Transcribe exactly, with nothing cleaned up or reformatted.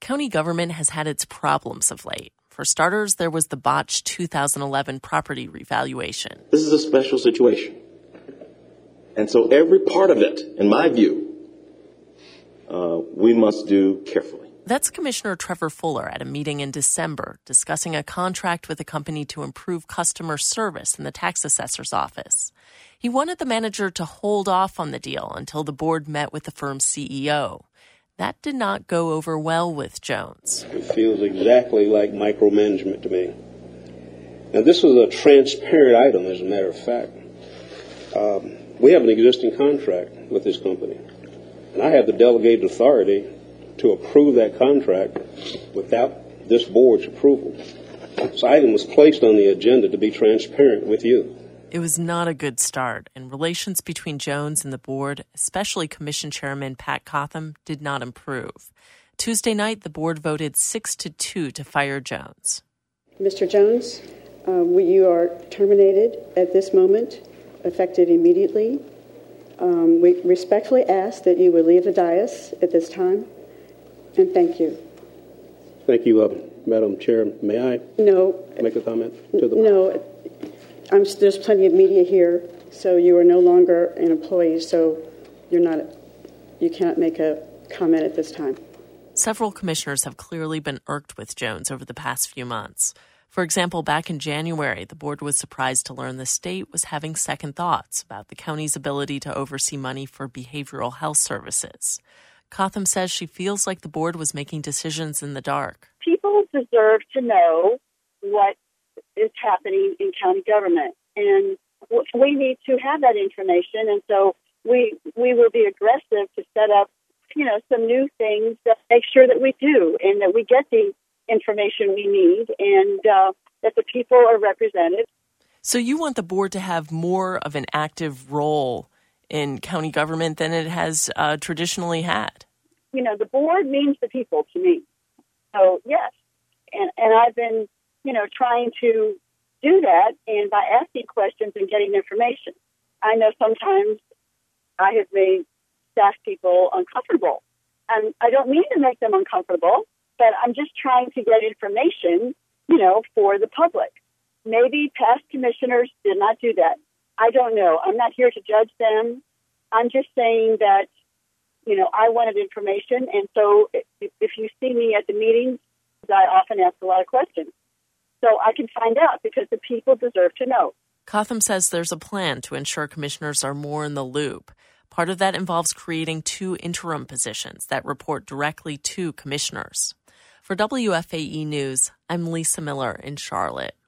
County government has had its problems of late. For starters, there was the botched two thousand eleven property revaluation. This is a special situation. And so every part of it, in my view, uh, we must do carefully. That's Commissioner Trevor Fuller at a meeting in December discussing a contract with a company to improve customer service in the tax assessor's office. He wanted the manager to hold off on the deal until the board met with the firm's C E O. That did not go over well with Jones. It feels exactly like micromanagement to me. Now, this is a transparent item, as a matter of fact. Um, we have an existing contract with this company, and I have the delegated authority to approve that contract without this board's approval. This item was placed on the agenda to be transparent with you. It was not a good start, and relations between Jones and the board, especially Commission Chairman Pat Cotham, did not improve. Tuesday night, the board voted six to two to fire Jones. Mister Jones, uh, you are terminated at this moment, effective immediately. Um, we respectfully ask that you would leave the dais at this time, and thank you. Thank you, uh, Madam Chair. May I no, make a comment to the No. I'm, there's plenty of media here, so you are no longer an employee, so you're not, you cannot make a comment at this time. Several commissioners have clearly been irked with Jones over the past few months. For example, back in January, the board was surprised to learn the state was having second thoughts about the county's ability to oversee money for behavioral health services. Cotham says she feels like the board was making decisions in the dark. People deserve to know what is happening in county government, and we need to have that information, and so we we will be aggressive to set up, you know, some new things that make sure that we do and that we get the information we need and uh, that the people are represented. So you want the board to have more of an active role in county government than it has uh, traditionally had? You know, the board means the people to me. So, yes, and and I've been you know, trying to do that and by asking questions and getting information. I know sometimes I have made staff people uncomfortable. And I don't mean to make them uncomfortable, but I'm just trying to get information, you know, for the public. Maybe past commissioners did not do that. I don't know. I'm not here to judge them. I'm just saying that, you know, I wanted information. And so if, if you see me at the meetings, I often ask a lot of questions. So I can find out because the people deserve to know. Cotham says there's a plan to ensure commissioners are more in the loop. Part of that involves creating two interim positions that report directly to commissioners. For W F A E News, I'm Lisa Miller in Charlotte.